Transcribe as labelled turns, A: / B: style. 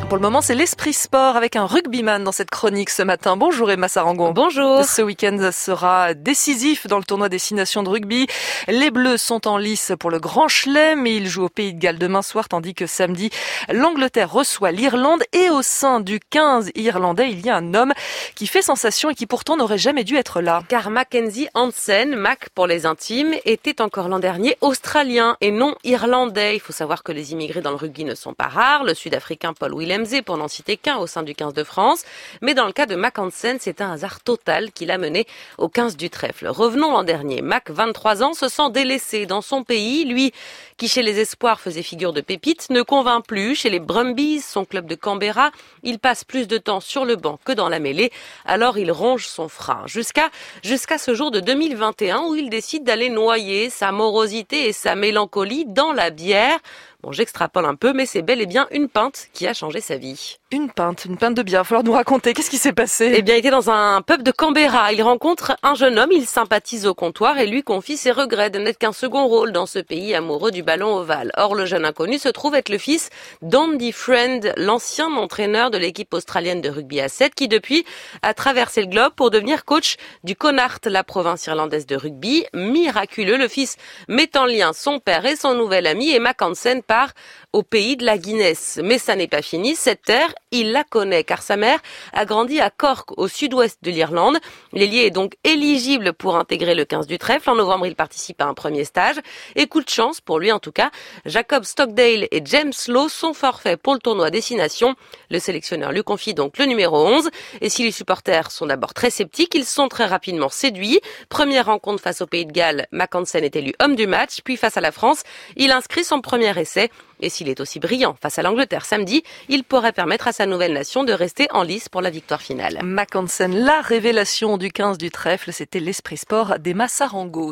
A: Pour le moment, c'est l'esprit sport avec un rugbyman dans cette chronique ce matin. Bonjour Emma Sarangon.
B: Bonjour.
A: Ce week-end sera décisif dans le tournoi Destination de rugby. Les Bleus sont en lice pour le Grand Chelem et ils jouent au Pays de Galles demain soir, tandis que samedi, l'Angleterre reçoit l'Irlande. Et au sein du 15 irlandais, il y a un homme qui fait sensation et qui pourtant n'aurait jamais dû être là.
B: Car Mackenzie Hansen, Mac pour les intimes, était encore l'an dernier australien et non irlandais. Il faut savoir que les immigrés dans le rugby ne sont pas rares. Le Sud-Africain Paul Willemse, pour n'en citer qu'un au sein du 15 de France. Mais dans le cas de Mac Hansen, c'est un hasard total qui l'a mené au 15 du trèfle. Revenons l'an dernier. Mac, 23 ans, se sent délaissé dans son pays. Lui, qui chez les Espoirs faisait figure de pépite, ne convainc plus. Chez les Brumbies, son club de Canberra, il passe plus de temps sur le banc que dans la mêlée. Alors il ronge son frein. Jusqu'à ce jour de 2021 où il décide d'aller noyer sa morosité et sa mélancolie dans la bière. Bon, j'extrapole un peu, mais c'est bel et bien une pinte qui a changé sa vie.
A: Une pinte de bière. Il va falloir nous raconter. Qu'est-ce qui s'est passé?
B: Eh bien, il était dans un pub de Canberra. Il rencontre un jeune homme, il sympathise au comptoir et lui confie ses regrets de n'être qu'un second rôle dans ce pays amoureux du ballon ovale. Or, le jeune inconnu se trouve être le fils d'Andy Friend, l'ancien entraîneur de l'équipe australienne de rugby à 7, qui depuis a traversé le globe pour devenir coach du Connacht, la province irlandaise de rugby. Miraculeux, le fils met en lien son père et son nouvel ami et Mac Hansen part au pays de la Guinness. Mais ça n'est pas fini, cette terre, il la connaît car sa mère a grandi à Cork, au sud-ouest de l'Irlande. L'ailier est donc éligible pour intégrer le 15 du trèfle. En novembre, il participe à un premier stage. Et coup de chance, pour lui en tout cas, Jacob Stockdale et James Lowe sont forfaits pour le tournoi Destination. Le sélectionneur lui confie donc le numéro 11. Et si les supporters sont d'abord très sceptiques, ils sont très rapidement séduits. Première rencontre face au Pays de Galles, Mac Hansen est élu homme du match. Puis face à la France, il inscrit son premier essai. Et s'il est aussi brillant face à l'Angleterre samedi, il pourrait permettre à sa nouvelle nation de rester en lice pour la victoire finale.
A: Mac Hansen, la révélation du 15 du trèfle, c'était l'esprit sport d'Emma Sarangon.